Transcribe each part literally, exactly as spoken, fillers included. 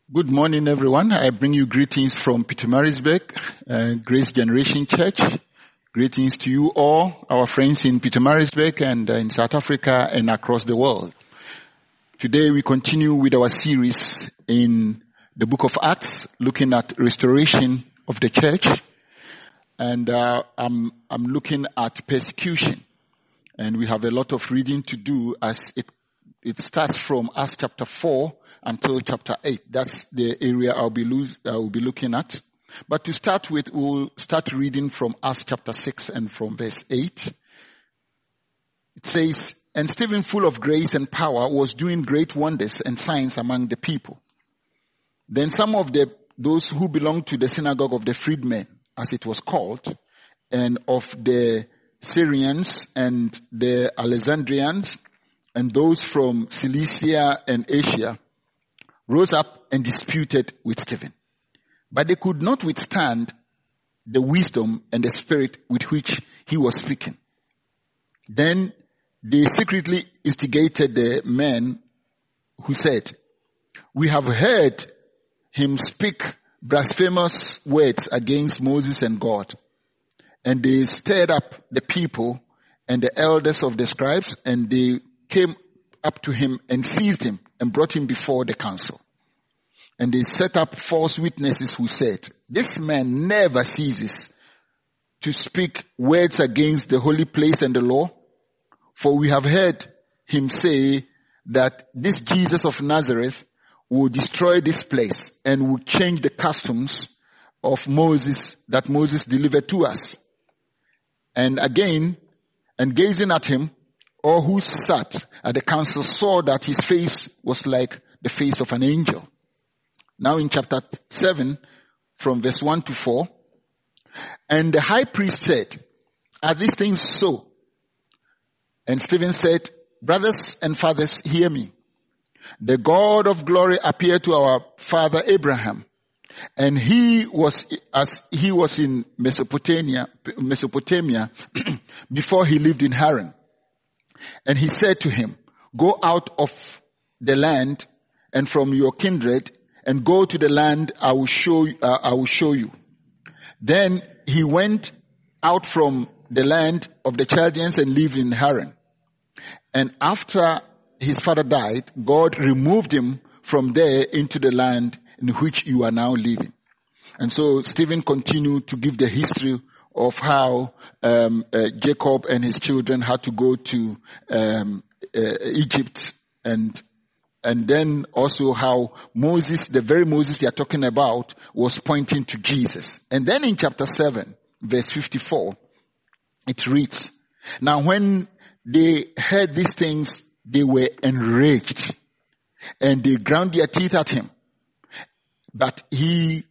Good morning, everyone. I bring you greetings from Pietermaritzburg, uh, Grace Generation Church. Greetings to you all, our friends in Pietermaritzburg and uh, in South Africa and across the world. Today we continue with our series in the book of Acts, looking at restoration of the church. And uh, I'm, I'm looking at persecution. And we have a lot of reading to do as it, it starts from Acts chapter four until chapter eight. That's the area I'll be, lo- I'll be looking at. But to start with, we'll start reading from Acts chapter six and from verse eight. It says, "And Stephen, full of grace and power, was doing great wonders and signs among the people. Then some of the those who belonged to the synagogue of the freedmen, as it was called, and of the Syrians and the Alexandrians, and those from Cilicia and Asia, rose up and disputed with Stephen. But they could not withstand the wisdom and the spirit with which he was speaking. Then they secretly instigated the men who said, 'We have heard him speak blasphemous words against Moses and God.' And they stirred up the people and the elders of the scribes, and they came up to him and seized him and brought him before the council. And they set up false witnesses who said, 'This man never ceases to speak words against the holy place and the law. For we have heard him say that this Jesus of Nazareth will destroy this place and will change the customs of Moses that Moses delivered to us.' And again, and gazing at him, all who sat at the council saw that his face was like the face of an angel." Now in chapter seven, from verse one to four, "And the high priest said, 'Are these things so?' And Stephen said, 'Brothers and fathers, hear me. The God of glory appeared to our father Abraham, and he was, as he was in Mesopotamia, Mesopotamia before he lived in Haran. And he said to him, "Go out of the land and from your kindred and go to the land I will show, uh, I will show you." Then he went out from the land of the Chaldeans and lived in Haran. And after his father died, God removed him from there into the land in which you are now living." And so Stephen continued to give the history of how um, uh, Jacob and his children had to go to um, uh, Egypt, and and then also how Moses, the very Moses they are talking about, was pointing to Jesus. And then in chapter seven, verse fifty-four, it reads, "Now when they heard these things, they were enraged, and they ground their teeth at him. But he,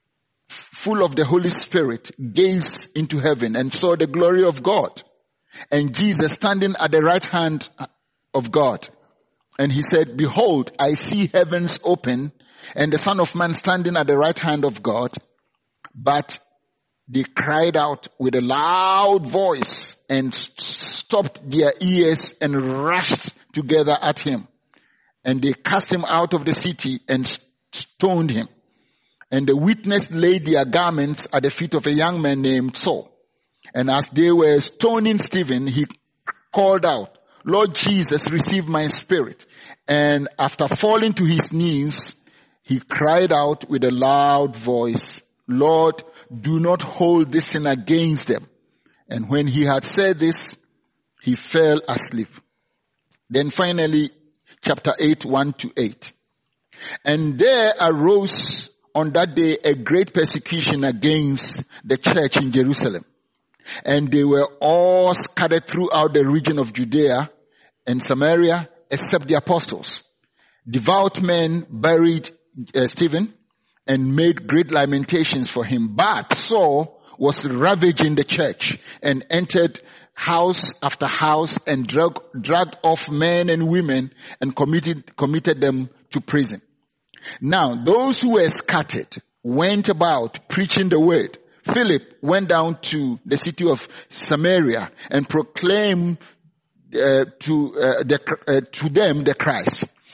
full of the Holy Spirit, gazed into heaven and saw the glory of God, and Jesus standing at the right hand of God. And he said, 'Behold, I see heavens open, and the Son of Man standing at the right hand of God.' But they cried out with a loud voice and stopped their ears and rushed together at him. And they cast him out of the city and stoned him. And the witness laid their garments at the feet of a young man named Saul. And as they were stoning Stephen, he called out, 'Lord Jesus, receive my spirit.' And after falling to his knees, he cried out with a loud voice, 'Lord, do not hold this sin against them.' And when he had said this, he fell asleep." Then finally, chapter eight, one to eight. "And there arose on that day a great persecution against the church in Jerusalem. And they were all scattered throughout the region of Judea and Samaria, except the apostles. Devout men buried uh, Stephen and made great lamentations for him. But Saul was ravaging the church and entered house after house and drag, dragged off men and women and committed, committed them to prison. Now, those who were scattered went about preaching the word. Philip went down to the city of Samaria and proclaimed uh, to uh, the, uh, to them the Christ.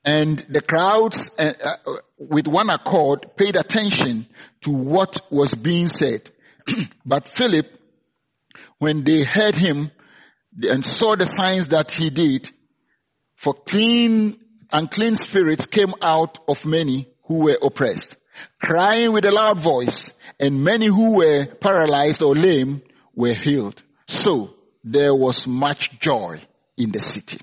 And the crowds, uh, uh, with one accord, paid attention to what was being said. But Philip, when they heard him and saw the signs that he did, for clean, unclean spirits came out of many who were oppressed, crying with a loud voice, and many who were paralyzed or lame were healed. So there was much joy in the city.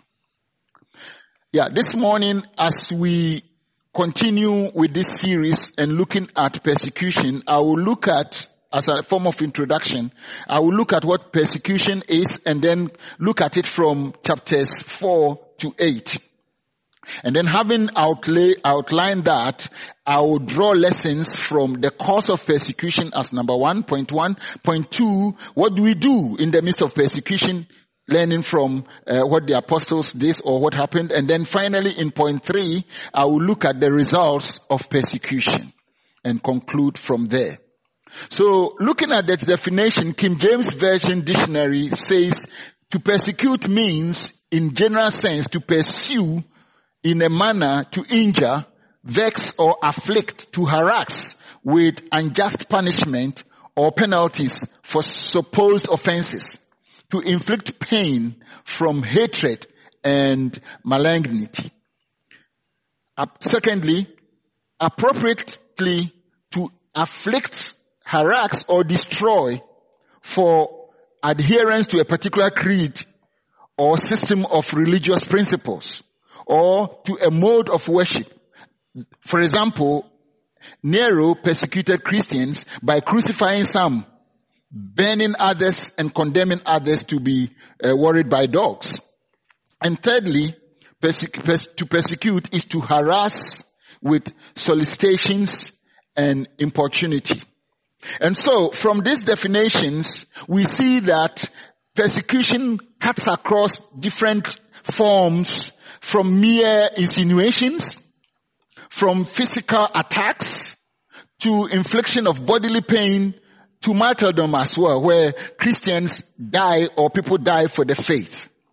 Yeah, this morning as we continue with this series and looking at persecution, I will look at, as a form of introduction, I will look at what persecution is and then look at it from chapters four to eight. And then having outlay, outlined that, I will draw lessons from the cause of persecution as number one, point one. Point two, what do we do in the midst of persecution? Learning from uh, what the apostles did or what happened. And then finally in point three, I will look at the results of persecution and conclude from there. So looking at that definition, King James Version Dictionary says to persecute means in general sense to pursue in a manner to injure, vex or afflict, to harass with unjust punishment or penalties for supposed offenses, to inflict pain from hatred and malignity. Uh, secondly, appropriately to afflict, harass or destroy for adherence to a particular creed or system of religious principles, or to a mode of worship. For example, Nero persecuted Christians by crucifying some, burning others, and condemning others to be uh, worried by dogs. And thirdly, persec- pers- to persecute is to harass with solicitations and importunity. And so, from these definitions, we see that persecution cuts across different forms, from mere insinuations, from physical attacks, to infliction of bodily pain, to martyrdom as well, where Christians die or people die for the faith.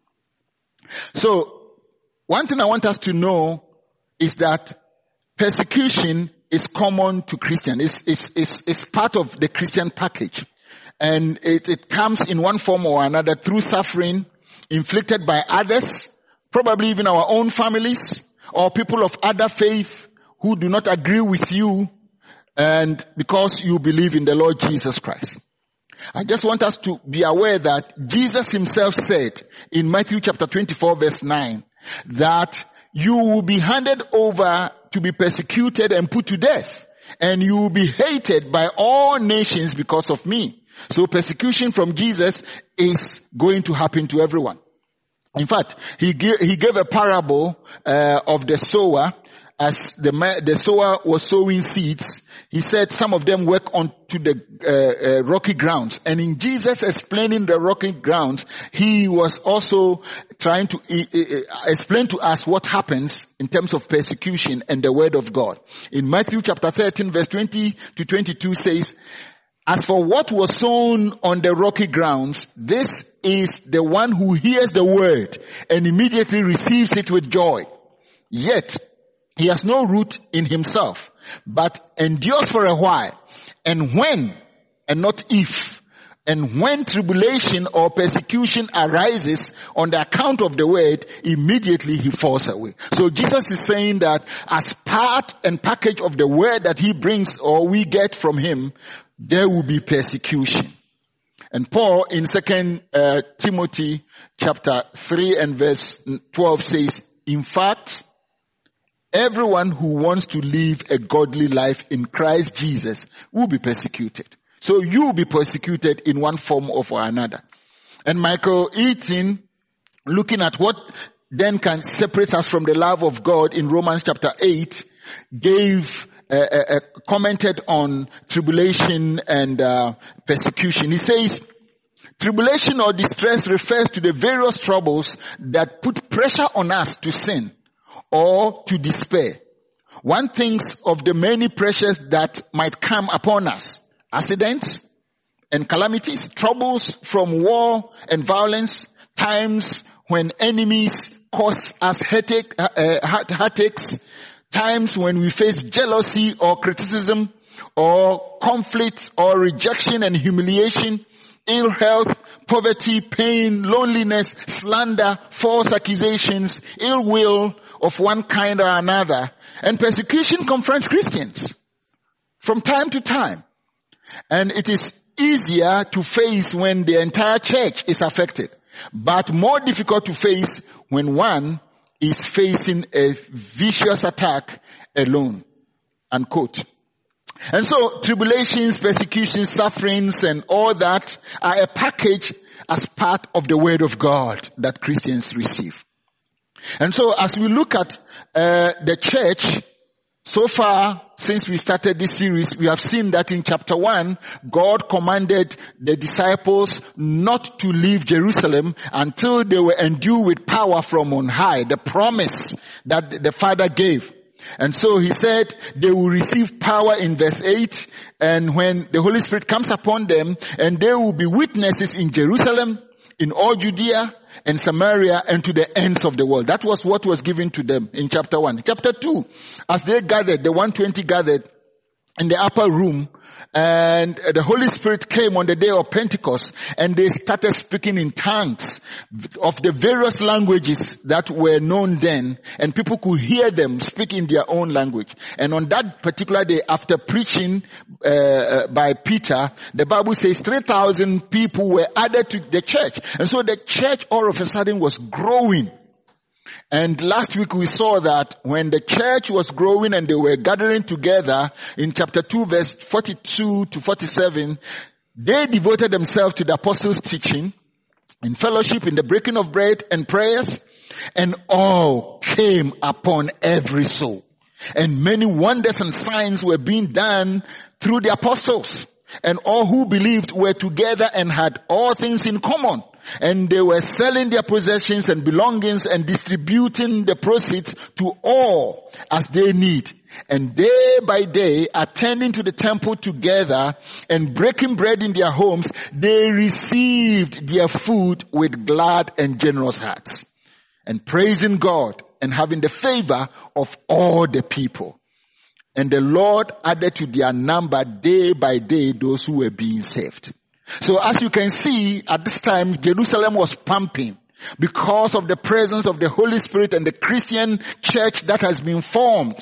So, one thing I want us to know is that persecution is common to Christians. It's, it's, it's, it's part of the Christian package. And it, it comes in one form or another through suffering inflicted by others, probably even our own families, or people of other faith who do not agree with you, and because you believe in the Lord Jesus Christ. I just want us to be aware that Jesus himself said in Matthew chapter twenty-four verse nine, that you will be handed over to be persecuted and put to death, and you will be hated by all nations because of me. So persecution from Jesus is going to happen to everyone. In fact, he gave, he gave a parable uh, of the sower. As the the sower was sowing seeds, he said some of them work onto the uh, uh, rocky grounds. And in Jesus explaining the rocky grounds, he was also trying to uh, uh, explain to us what happens in terms of persecution and the word of God. In Matthew chapter thirteen verse twenty to twenty-two says, as for what was sown on the rocky grounds, this is the one who hears the word and immediately receives it with joy. Yet, he has no root in himself, but endures for a while. And when, and not if, and when tribulation or persecution arises on the account of the word, immediately he falls away. So Jesus is saying that as part and package of the word that he brings or we get from him, there will be persecution. And Paul in Second uh, Timothy chapter three and verse twelve says, in fact, everyone who wants to live a godly life in Christ Jesus will be persecuted. So you will be persecuted in one form or another. And Michael Eaton, looking at what then can separate us from the love of God in Romans chapter eight, gave Uh, uh, uh, commented on tribulation and uh, persecution. He says, tribulation or distress refers to the various troubles that put pressure on us to sin or to despair. One thinks of the many pressures that might come upon us. Accidents and calamities, troubles from war and violence, times when enemies cause us headache, uh, heartaches, times when we face jealousy or criticism or conflict or rejection and humiliation, ill health, poverty, pain, loneliness, slander, false accusations, ill will of one kind or another. And persecution confronts Christians from time to time. And it is easier to face when the entire church is affected, but more difficult to face when one is facing a vicious attack alone. Unquote. And so tribulations, persecutions, sufferings, and all that are a package as part of the word of God that Christians receive. And so as we look at uh, the church, so far since we started this series, we have seen that in chapter one, God commanded the disciples not to leave Jerusalem until they were endued with power from on high, the promise that the Father gave. And so he said they will receive power in verse eight, and when the Holy Spirit comes upon them, and they will be witnesses in Jerusalem, in all Judea and Samaria, and to the ends of the world. That was what was given to them in chapter one. Chapter two, as they gathered, the one hundred twenty gathered in the upper room, and the Holy Spirit came on the day of Pentecost, and they started speaking in tongues of the various languages that were known then, and people could hear them speak in their own language. And on that particular day, after preaching uh, by Peter, the Bible says three thousand people were added to the church. And so the church all of a sudden was growing. And last week we saw that when the church was growing and they were gathering together in chapter two verse forty-two to forty-seven, they devoted themselves to the apostles' teaching, in fellowship, in the breaking of bread and prayers, and awe came upon every soul. And many wonders and signs were being done through the apostles. And all who believed were together and had all things in common. And they were selling their possessions and belongings and distributing the proceeds to all as they need. And day by day, attending to the temple together and breaking bread in their homes, they received their food with glad and generous hearts, and praising God and having the favor of all the people. And the Lord added to their number day by day those who were being saved. So as you can see, at this time, Jerusalem was pumping because of the presence of the Holy Spirit and the Christian church that has been formed.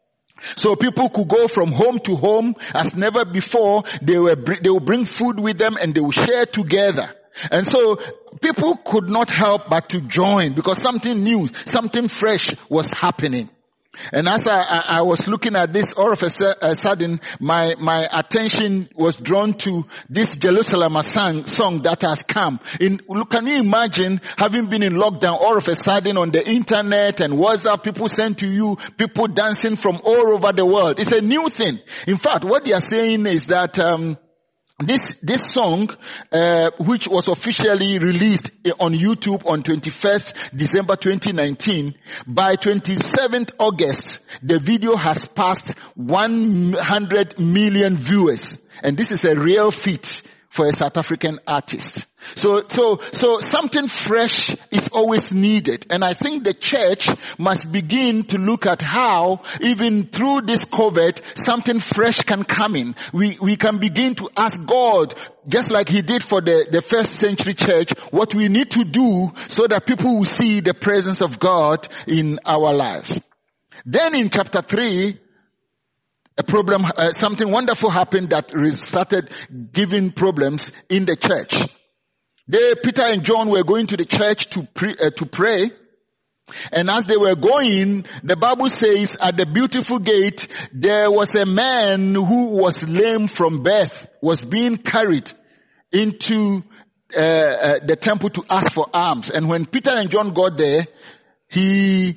So people could go from home to home as never before. They were, they will bring food with them and they will share together. And so people could not help but to join because something new, something fresh was happening. And as I, I, I was looking at this, all of a sudden, my, my attention was drawn to this Jerusalem song, song that has come. In, can you imagine having been in lockdown, all of a sudden on the internet and WhatsApp, people send to you, people dancing from all over the world. It's a new thing. In fact, what they are saying is that, um, This, this song, uh, which was officially released on YouTube on twenty-first December twenty nineteen, by twenty-seventh August, the video has passed one hundred million viewers. And this is a real feat for a South African artist. So, so, so something fresh is always needed. And I think the church must begin to look at how, even through this COVID, something fresh can come in. We, we can begin to ask God, just like he did for the, the first century church, what we need to do so that people will see the presence of God in our lives. Then in chapter three, a problem, uh, something wonderful happened that started giving problems in the church. They, Peter and John were going to the church to pre, uh, to pray. And as they were going, the Bible says at the beautiful gate, there was a man who was lame from birth, was being carried into uh, uh, the temple to ask for alms. And when Peter and John got there, he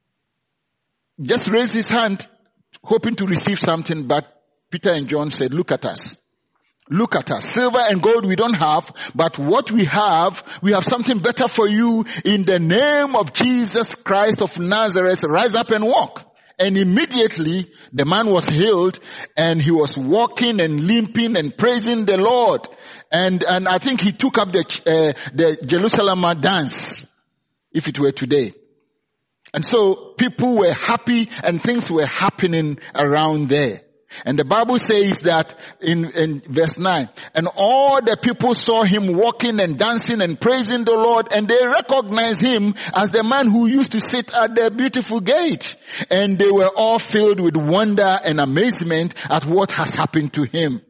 just raised his hand, hoping to receive something, but Peter and John said, look at us. Look at us. Silver and gold we don't have, but what we have, we have something better for you. In the name of Jesus Christ of Nazareth, rise up and walk. And immediately the man was healed and he was walking and limping and praising the Lord. And, and I think he took up the, uh, the Jerusalem dance. if it were today. And so people were happy and things were happening around there. And the Bible says that in, in verse nine, and all the people saw him walking and dancing and praising the Lord, and they recognized him as the man who used to sit at the beautiful gate. And they were all filled with wonder and amazement at what has happened to him.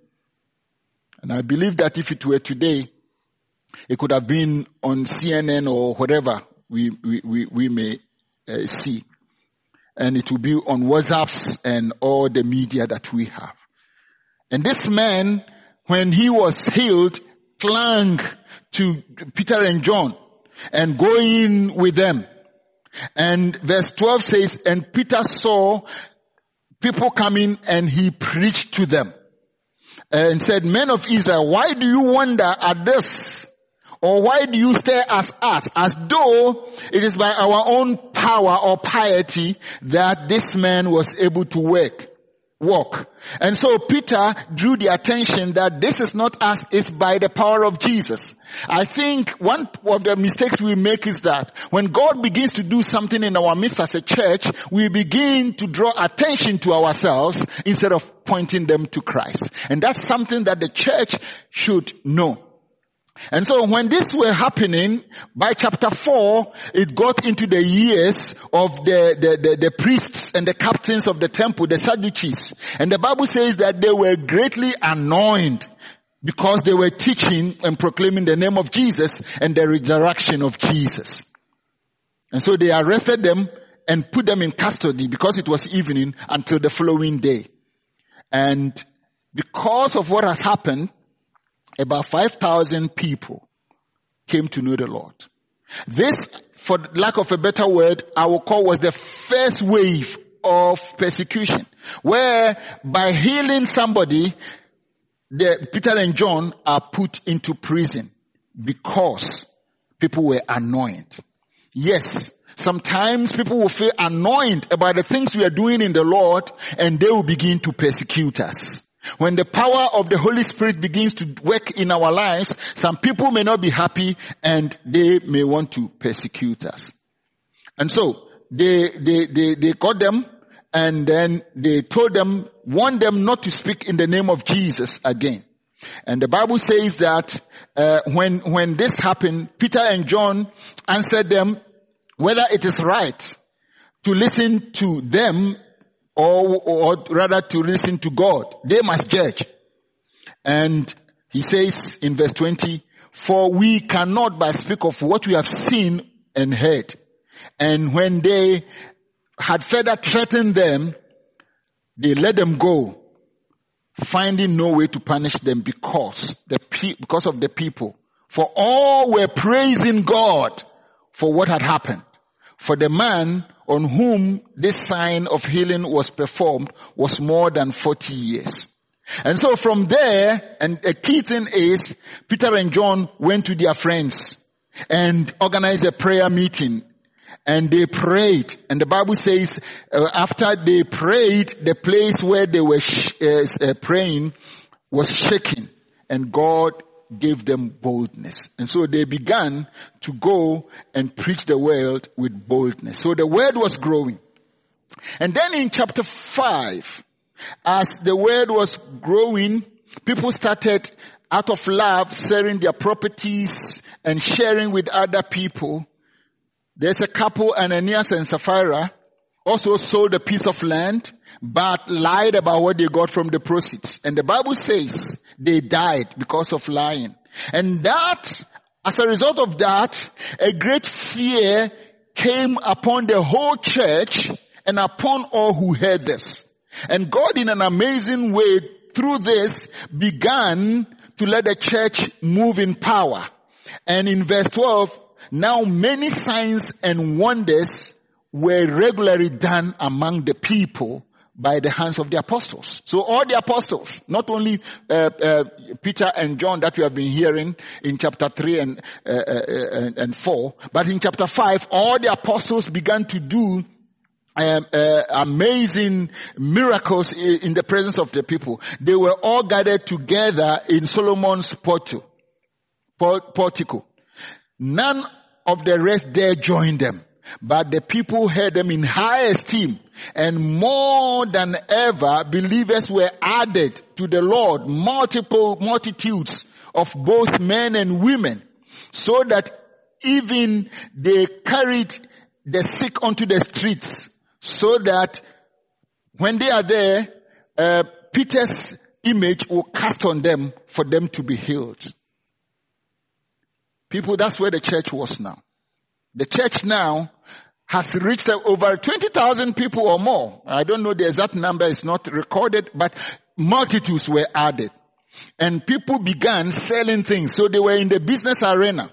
And I believe that if it were today, it could have been on C N N or whatever we, we, we, we may uh, see. And it will be on WhatsApps and all the media that we have. And this man, when he was healed, clung to Peter and John and going with them. And verse twelve says, and Peter saw people coming and he preached to them and said, men of Israel, why do you wonder at this? Or why do you stare at us as though it is by our own power or piety that this man was able to work, walk? And so Peter drew the attention that this is not us, it's by the power of Jesus. I think one of the mistakes we make is that when God begins to do something in our midst as a church, we begin to draw attention to ourselves instead of pointing them to Christ. And that's something that the church should know. And so when this were happening, by chapter four, it got into the ears of the, the, the, the priests and the captains of the temple, the Sadducees. And the Bible says that they were greatly annoyed because they were teaching and proclaiming the name of Jesus and the resurrection of Jesus. And so they arrested them and put them in custody because it was evening until the following day. And because of what has happened, about five thousand people came to know the Lord. This, for lack of a better word, I will call was the first wave of persecution, where by healing somebody, the, Peter and John are put into prison because people were annoyed. Yes, sometimes people will feel annoyed about the things we are doing in the Lord, and they will begin to persecute us. When the power of the Holy Spirit begins to work in our lives, some people may not be happy and they may want to persecute us. And so they, they, they, they caught them and then they told them, warned them not to speak in the name of Jesus again. And the Bible says that, uh, when, when this happened, Peter and John answered them whether it is right to listen to them Or, or rather to listen to God. They must judge. And he says in verse twenty, for we cannot but speak of what we have seen and heard. And when they had further threatened them, they let them go, finding no way to punish them because the pe- because of the people. For all were praising God for what had happened. For the man on whom this sign of healing was performed was more than forty years. And so from there, and a key thing is, Peter and John went to their friends and organized a prayer meeting. And they prayed. And the Bible says, uh, after they prayed, the place where they were sh- uh, uh, praying was shaking. And God gave them boldness. And so they began to go and preach the word with boldness. So the word was growing. And then in chapter five, as the word was growing, people started out of love selling their properties and sharing with other people. There's a couple, Ananias and Sapphira, also sold a piece of land, but lied about what they got from the proceeds. And the Bible says they died because of lying. And that, as a result of that, a great fear came upon the whole church and upon all who heard this. And God, in an amazing way, through this, began to let the church move in power. And in verse twelve, now many signs and wonders were regularly done among the people by the hands of the apostles. So all the apostles, not only uh, uh, Peter and John that we have been hearing in chapter three and, uh, uh, and, and four, but in chapter five, all the apostles began to do Um, uh, amazing miracles in the presence of the people. They were all gathered together in Solomon's portico. portico. None of the rest there joined them. But the people held them in high esteem, and more than ever believers were added to the Lord, multiple multitudes of both men and women, so that even they carried the sick onto the streets, so that when they are there, uh, Peter's image will cast on them for them to be healed. People, that's where the church was now. The church now has reached over twenty thousand people or more. I don't know the exact number, it's not recorded, but multitudes were added. And people began selling things. So they were in the business arena.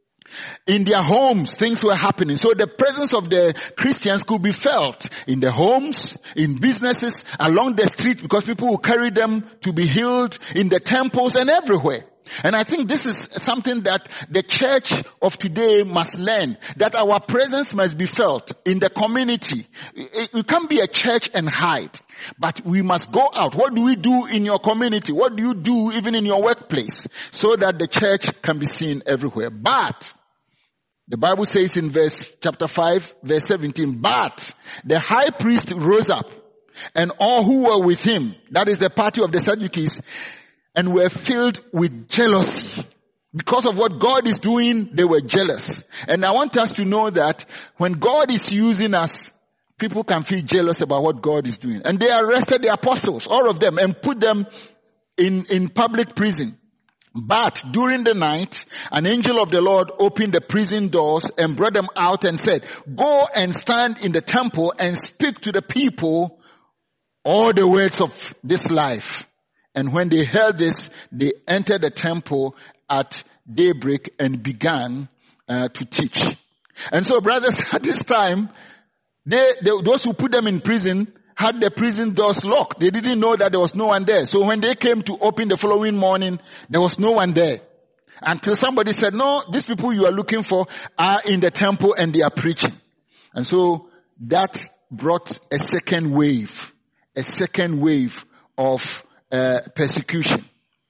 In their homes, things were happening. So the presence of the Christians could be felt in the homes, in businesses, along the street, because people will carry them to be healed, in the temples and everywhere. And I think this is something that the church of today must learn, that our presence must be felt in the community. You can't be a church and hide, but we must go out. What do we do in your community? What do you do even in your workplace, so that the church can be seen everywhere? But the Bible says in verse chapter five, verse seventeen, but the high priest rose up, and all who were with him, that is the party of the Sadducees, and were filled with jealousy. Because of what God is doing, they were jealous. And I want us to know that when God is using us, people can feel jealous about what God is doing. And they arrested the apostles, all of them, and put them in, in public prison. But during the night, an angel of the Lord opened the prison doors and brought them out and said, go and stand in the temple and speak to the people all the words of this life. And when they heard this, they entered the temple at daybreak and began uh, to teach. And so, brothers, at this time, they, they, those who put them in prison had the prison doors locked. They didn't know that there was no one there. So when they came to open the following morning, there was no one there. Until somebody said, no, these people you are looking for are in the temple and they are preaching. And so that brought a second wave, a second wave of Uh, persecution,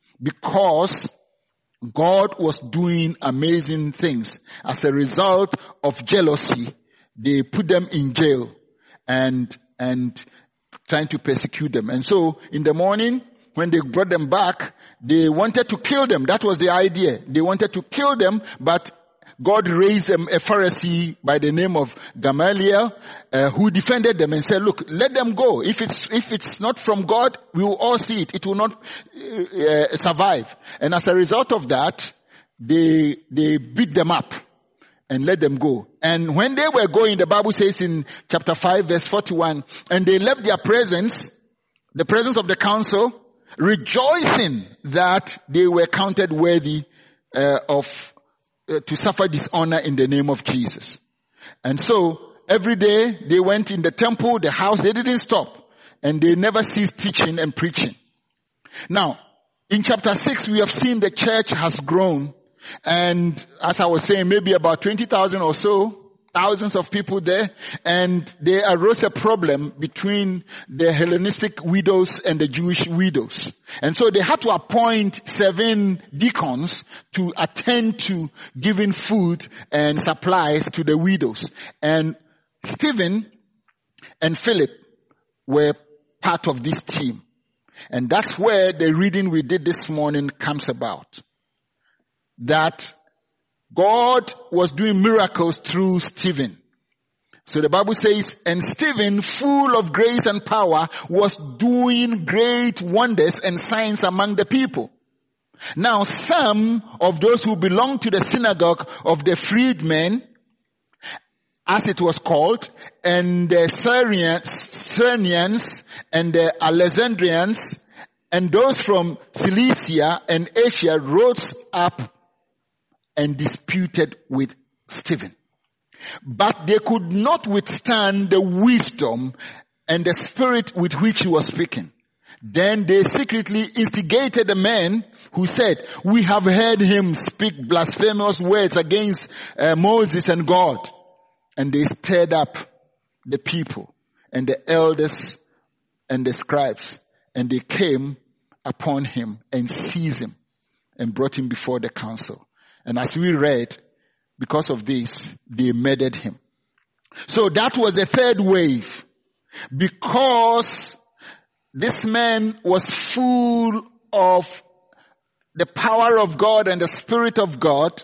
because God was doing amazing things. As a result of jealousy, they put them in jail and and trying to persecute them. And so in the morning, when they brought them back, they wanted to kill them. That was the idea. They wanted to kill them, but God raised them a Pharisee by the name of Gamaliel, uh, who defended them and said, look, let them go. If it's, if it's not from God, we will all see it. It will not uh, survive. And as a result of that, they, they beat them up and let them go. And when they were going, the Bible says in chapter five, verse forty-one, and they left their presence, the presence of the council, rejoicing that they were counted worthy uh, of Uh, to suffer dishonor in the name of Jesus. And so every day they went in the temple, the house, they didn't stop, and they never ceased teaching and preaching. Now, in chapter six, we have seen the church has grown, and as I was saying, maybe about twenty thousand or so, thousands of people there, and there arose a problem between the Hellenistic widows and the Jewish widows. And so they had to appoint seven deacons to attend to giving food and supplies to the widows. And Stephen and Philip were part of this team. And that's where the reading we did this morning comes about. That God was doing miracles through Stephen. So the Bible says, and Stephen, full of grace and power, was doing great wonders and signs among the people. Now some of those who belonged to the synagogue of the freedmen, as it was called, and the Syrians, Syrians and the Alexandrians, and those from Cilicia and Asia rose up and disputed with Stephen. But they could not withstand the wisdom and the spirit with which he was speaking. Then they secretly instigated the men who said, we have heard him speak blasphemous words against uh, Moses and God. And they stirred up the people and the elders and the scribes, and they came upon him and seized him and brought him before the council. And as we read, because of this, they murdered him. So that was the third wave. Because this man was full of the power of God and the Spirit of God,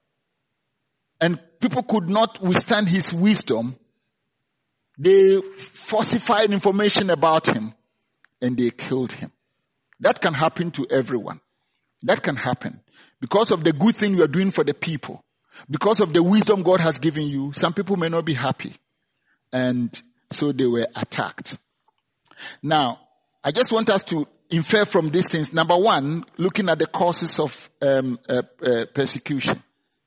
and people could not withstand his wisdom, they falsified information about him and they killed him. That can happen to everyone. That can happen. Because of the good thing you are doing for the people, because of the wisdom God has given you, some people may not be happy. And so they were attacked. Now, I just want us to infer from these things. Number one, looking at the causes of um, uh, uh, persecution.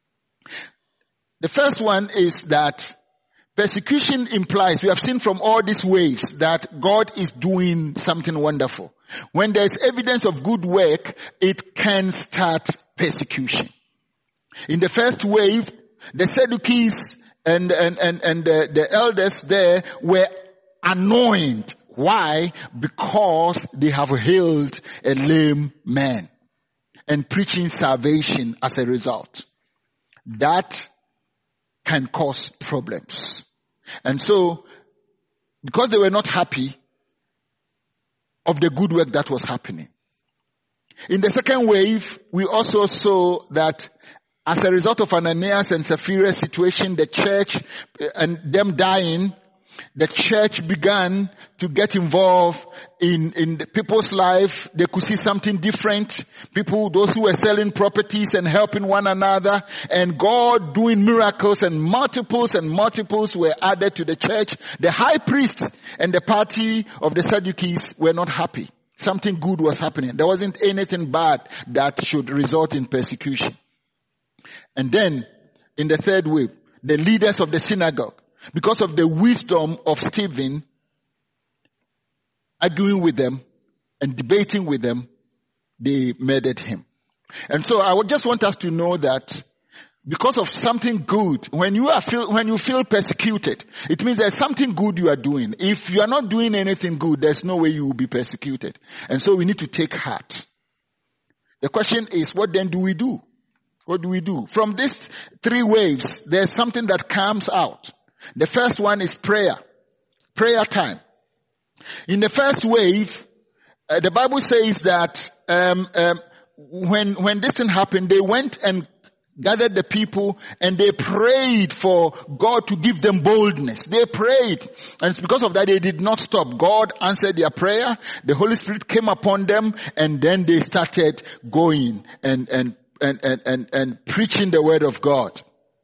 The first one is that persecution implies, we have seen from all these waves, that God is doing something wonderful. When there is evidence of good work, it can start persecution. In the first wave, the Sadducees and, and, and, and the, the elders there were annoyed. Why? Because they have healed a lame man and preaching salvation as a result. That can cause problems. And so, because they were not happy of the good work that was happening. In the second wave, we also saw that as a result of Ananias and Sapphira's situation, the church and them dying, the church began to get involved in, in the people's life. They could see something different. People, those who were selling properties and helping one another, and God doing miracles, and multiples and multiples were added to the church. The high priest and the party of the Sadducees were not happy. Something good was happening. There wasn't anything bad that should result in persecution. And then, in the third wave, the leaders of the synagogue, because of the wisdom of Stephen, arguing with them and debating with them, they murdered him. And so I would just want us to know that because of something good, when you are feel, when you feel persecuted, it means there's something good you are doing. If you are not doing anything good, there's no way you will be persecuted. And so we need to take heart. The question is, what then do we do? What do we do? From these three waves, there's something that comes out. The first one is prayer. Prayer time. In the first wave, uh, the Bible says that um, um, when when this thing happened, they went and gathered the people and they prayed for God to give them boldness. They prayed. And it's because of that they did not stop. God answered their prayer. The Holy Spirit came upon them, and then they started going and and and and and, and preaching the word of God.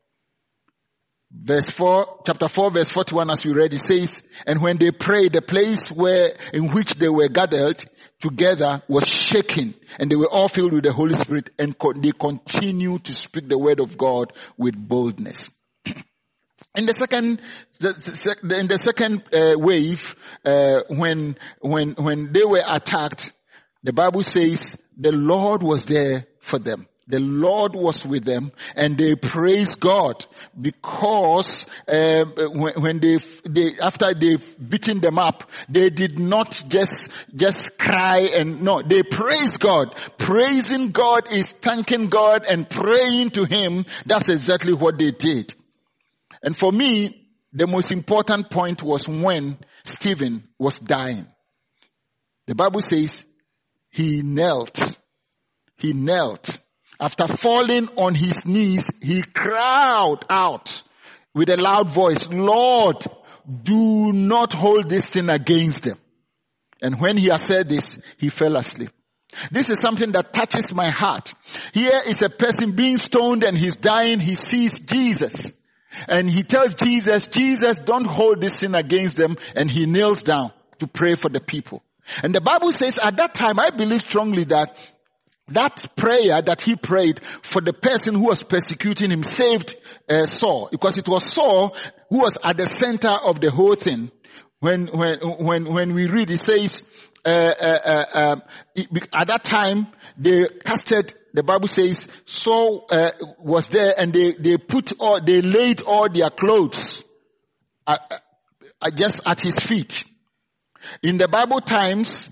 Verse four, chapter four, verse forty-one, as we read, it says, and when they prayed, the place where, in which they were gathered together was shaken, and they were all filled with the Holy Spirit, and co- they continued to speak the word of God with boldness. In the second, the, the, in the second uh, wave, uh, when, when, when they were attacked, the Bible says the Lord was there for them. The Lord was with them, and they praised God because uh, when, when they, they after they've beaten them up, they did not just just cry and no, they praised God. Praising God is thanking God and praying to Him. That's exactly what they did. And for me, the most important point was when Stephen was dying. The Bible says he knelt. He knelt. After falling on his knees, he cried out with a loud voice, Lord, do not hold this sin against them. And when he had said this, he fell asleep. This is something that touches my heart. Here is a person being stoned and he's dying. He sees Jesus. And he tells Jesus, Jesus, don't hold this sin against them. And he kneels down to pray for the people. And the Bible says at that time, I believe strongly that that prayer that he prayed for the person who was persecuting him saved uh, Saul, because it was Saul who was at the center of the whole thing. When when when when we read, it says uh, uh, uh, uh, at that time they casted. The Bible says Saul uh, was there, and they they put all they laid all their clothes uh, uh, just at his feet. In the Bible times,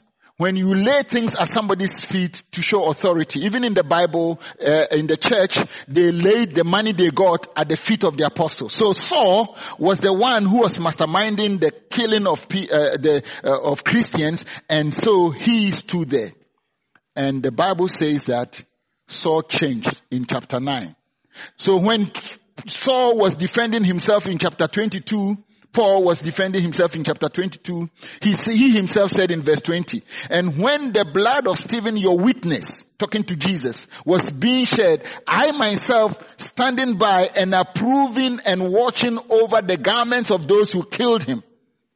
when you lay things at somebody's feet to show authority, even in the Bible, uh, in the church, they laid the money they got at the feet of the apostles. So Saul was the one who was masterminding the killing of uh, the uh, of Christians, and so he stood there. And the Bible says that Saul changed in chapter nine. So when Saul was defending himself in chapter twenty-two, Paul was defending himself in chapter twenty-two. He, he himself said in verse twenty, and when the blood of Stephen, your witness, talking to Jesus, was being shed, I myself standing by and approving and watching over the garments of those who killed him.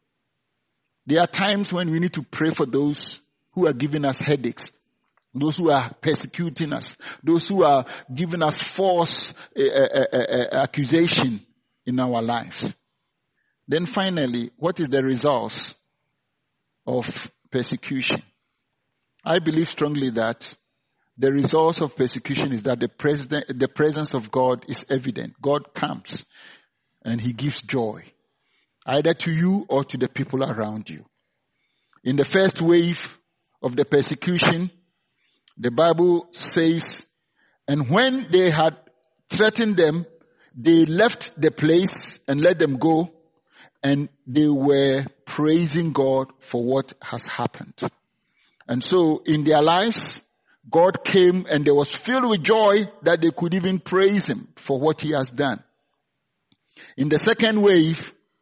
There are times when we need to pray for those who are giving us headaches, those who are persecuting us, those who are giving us false uh, uh, uh, uh, accusation in our lives. Then finally, what is the results of persecution? I believe strongly that the results of persecution is that the, president, the presence of God is evident. God comes and he gives joy, either to you or to the people around you. In the first wave of the persecution, the Bible says, and when they had threatened them, they left the place and let them go. And they were praising God for what has happened. And so in their lives, God came and they was filled with joy that they could even praise him for what he has done. In the second wave,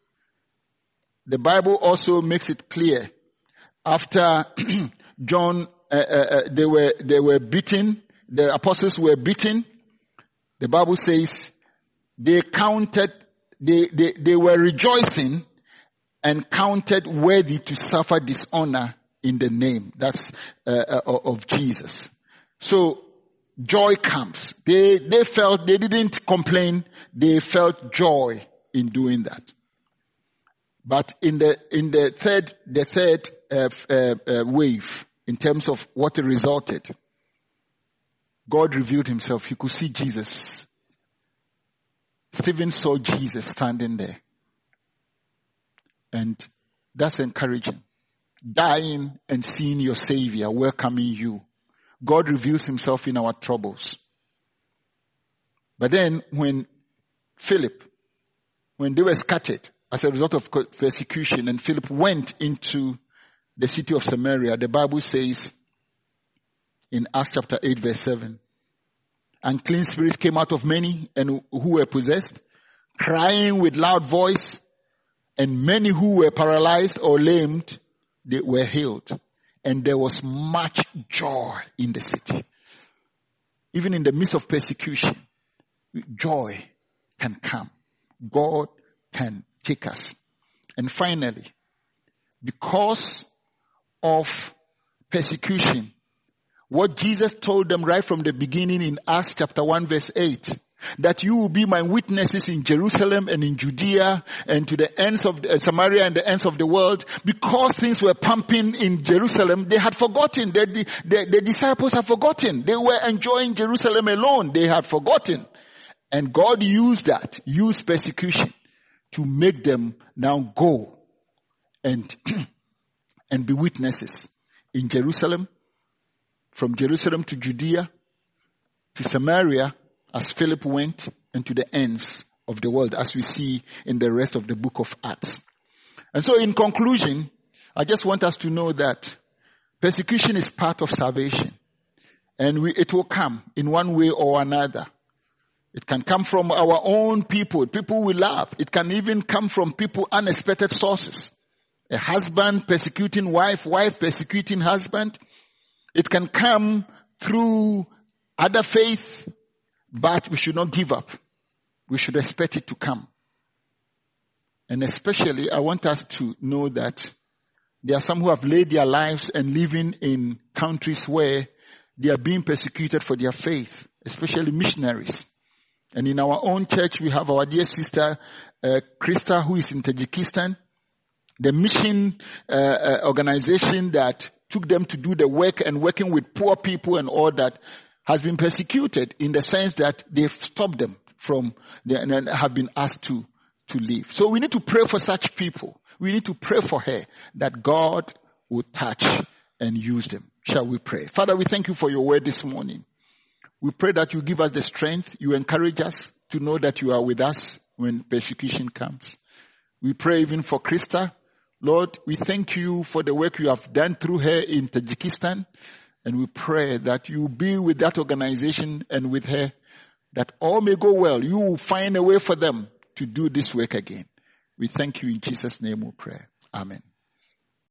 the Bible also makes it clear. After John, uh, uh, they were, they were beaten, the apostles were beaten. The Bible says they counted They, they, they were rejoicing and counted worthy to suffer dishonor in the name. That's uh, uh, of Jesus. So joy comes. They, they felt, they didn't complain. They felt joy in doing that. But in the, in the third, the third uh, uh, uh, wave, in terms of what it resulted, God revealed himself. He could see Jesus. Stephen saw Jesus standing there. And that's encouraging. Dying and seeing your Savior welcoming you. God reveals himself in our troubles. But then when Philip, when they were scattered as a result of persecution, and Philip went into the city of Samaria, the Bible says in Acts chapter eight verse seven, unclean spirits came out of many and who were possessed, crying with loud voice, and many who were paralyzed or lamed, they were healed. And there was much joy in the city. Even in the midst of persecution, joy can come. God can take us. And finally, because of persecution, what Jesus told them right from the beginning in Acts chapter one verse eight, that you will be my witnesses in Jerusalem and in Judea and to the ends of uh, Samaria and the ends of the world. Because things were pumping in Jerusalem, they had forgotten. The, the, the, the disciples had forgotten. They were enjoying Jerusalem alone. They had forgotten. And God used that, used persecution to make them now go and, and be witnesses in Jerusalem, from Jerusalem to Judea, to Samaria, as Philip went, and to the ends of the world, as we see in the rest of the book of Acts. And so in conclusion, I just want us to know that persecution is part of salvation. And we, it will come in one way or another. It can come from our own people, people we love. It can even come from people, unexpected sources. A husband persecuting wife, wife persecuting husband. It can come through other faith, but we should not give up. We should expect it to come. And especially, I want us to know that there are some who have laid their lives and living in countries where they are being persecuted for their faith, especially missionaries. And in our own church, we have our dear sister, uh, Krista, who is in Tajikistan. The mission uh, uh, organization that took them to do the work and working with poor people and all that has been persecuted in the sense that they've stopped them from, the, and have been asked to, to leave. So we need to pray for such people. We need to pray for her that God will touch and use them. Shall we pray? Father, we thank you for your word this morning. We pray that you give us the strength, you encourage us to know that you are with us when persecution comes. We pray even for Krista. Lord, we thank you for the work you have done through her in Tajikistan. And we pray that you be with that organization and with her, that all may go well. You will find a way for them to do this work again. We thank you in Jesus' name we pray. Amen.